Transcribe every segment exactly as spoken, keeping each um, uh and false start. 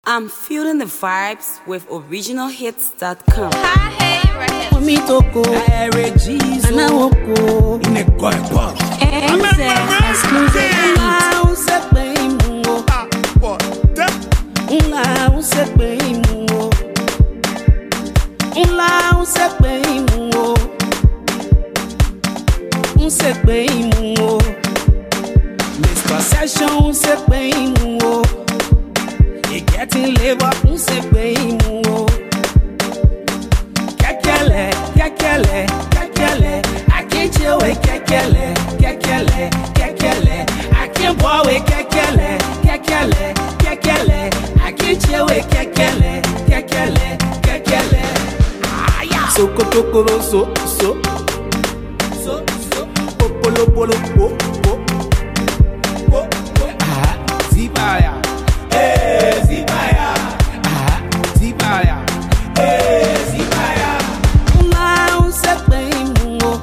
I'm feeling the vibes with original hits dot com. Omi toko, anawoko, ineko epo. Enze, exclusive beat. Un se pe imu, una un se pe imu, una un se pe imu, un se pe imu. Mister Session un se pe imu. You getting labor, un se pe imu. Kekele, kekele, kekele. I can't chill with kekele, kekele, kekele. I can't boy with kekele, kekele, kekele. I can't chill with kekele, kekele, kekele. Ah yeah. So kotokoro so so so so. Popolo polo po po po po. Ah, zibaya. Hey, zibaya. Ah, zibaya. Hey, zibaya. Una un se pe imu.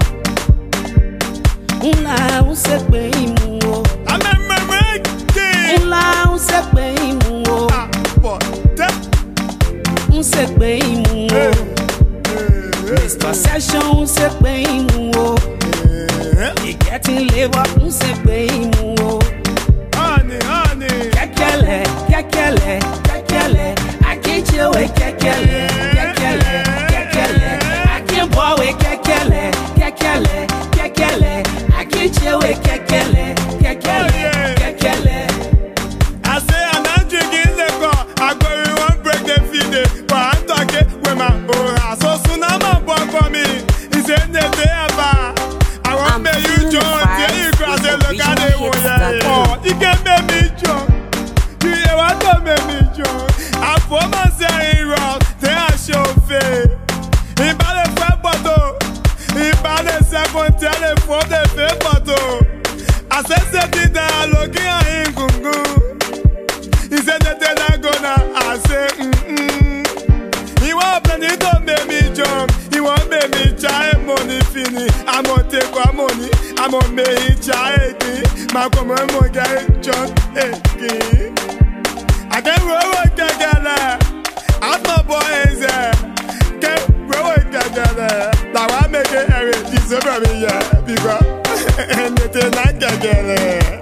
Una un se pe imu. I'm a mermaid. Una un se pe imu. Ah, but that. Un se pe imu. Mister Session un se pe imu. You getting labor un se pe imu. Honey, honey. Kekele, kekele, kekele. I can't chill with kekele, kekele, kekele. I can't boy with kekele, kekele, kekele. I can't chill with kekele, kekele, kekele. I say I'm not drinking liquor. I go in one break the feed. But I'm talking with my aura. So soon I'm a boy for me. He said that they ever. I want I'm me you feeling the join. Tell you vibes cross with and look at it. original hits dot com. Oh, you can make me join. You hear what I make me join. I put myself in wrong. They are show face. He bought a fat bottle. He bought a second telephone. The fake bottle. I said something that I'm looking at him. Gungu. He said that they're not gonna. I say, mm-mm. He want plenty to make me jump. He want make me try money finish. I'm gonna take my money. I'm gonna make it try again. My come on, my guy, John again. I can't roll with Kekele. As my boy is there. Can't roll with Kekele. Now I make it every piece of me, yeah. Because anything like Kekele.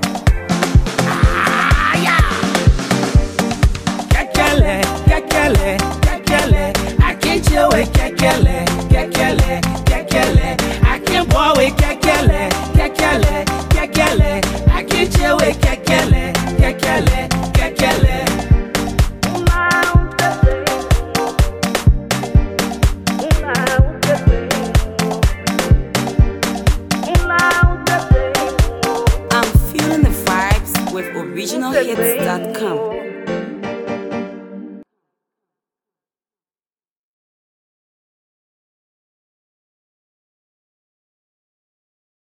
Kekele, kekele, kekele. I can't chill with kekele, kekele, kekele. I can't boy with kekele, kekele, kekele. I can't chill with kekele, kekele, kekele. I'm feeling the vibes with original hits dot com.